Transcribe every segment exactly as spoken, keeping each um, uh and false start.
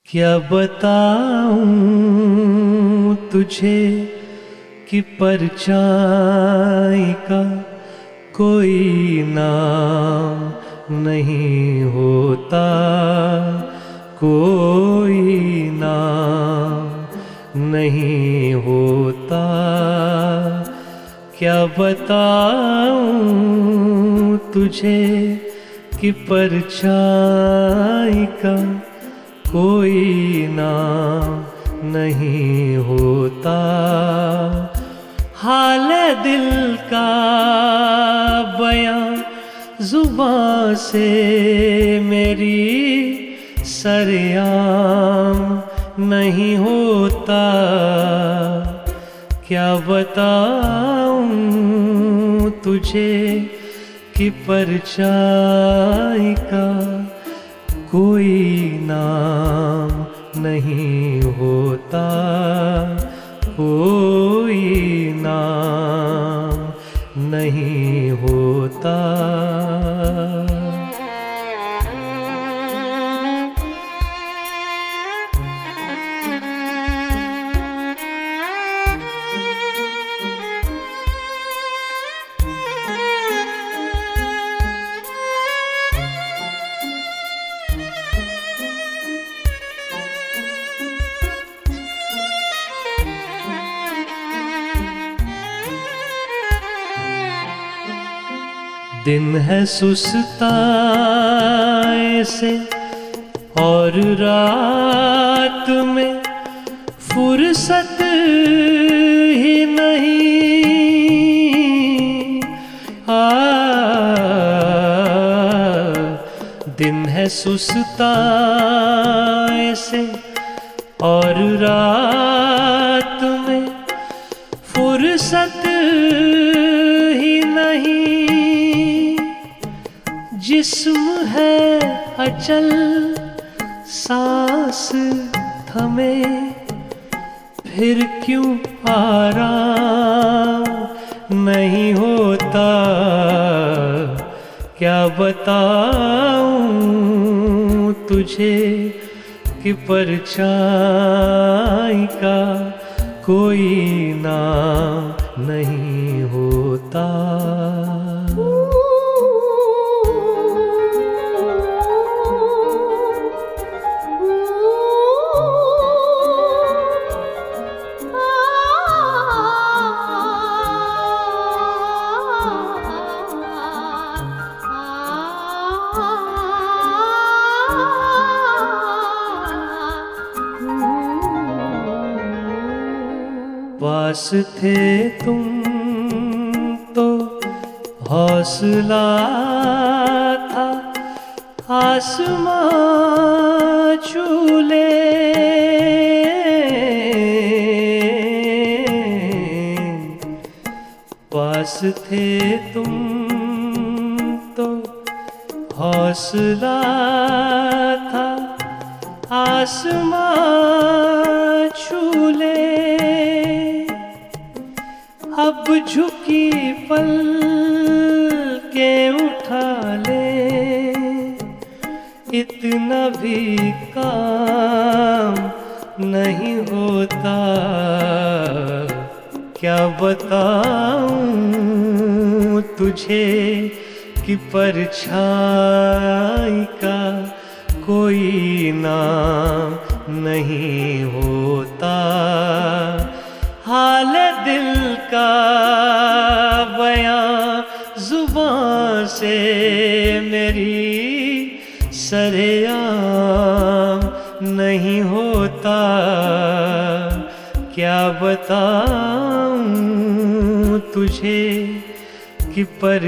क्या बताऊं तुझे कि परछाई का कोई नाम नहीं होता, कोई नाम नहीं होता। क्या बताऊं तुझे कि परछाई का कोई नाम नहीं होता। हाल दिल का बयां जुबां से मेरी सरेआम नहीं होता। क्या बताऊं तुझे कि परछाई का कोई नाम नहीं होता, कोई नाम नहीं होता। दिन है सुस्ता ऐसे और रात में फुर्सत ही नहीं। आ दिन है सुस्ता ऐसे और रात में फुर्सत ही नहीं। जिस्म है अचल सांस थमे, फिर क्यों आराम नहीं होता। क्या बताऊं तुझे कि परछाई का कोई नाम नहीं होता। पास थे तुम तो हौसला था, आसमां छू ले। पास थे तुम तो हौसला था, आसमां छू ले। अब झुकी पल के उठा ले, इतना भी काम नहीं होता। क्या बताऊं तुझे कि परछाई का कोई नाम नहीं होता। हाल दिल का बयां जुबां से मेरी सरेआम नहीं होता। क्या बताऊं तुझे कि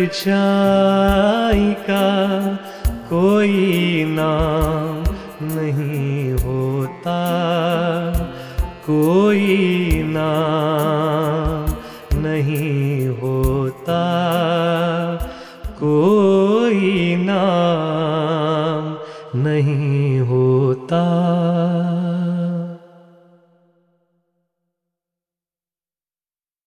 परछाई का कोई नाम नहीं होता, कोई नाम नहीं होता, कोई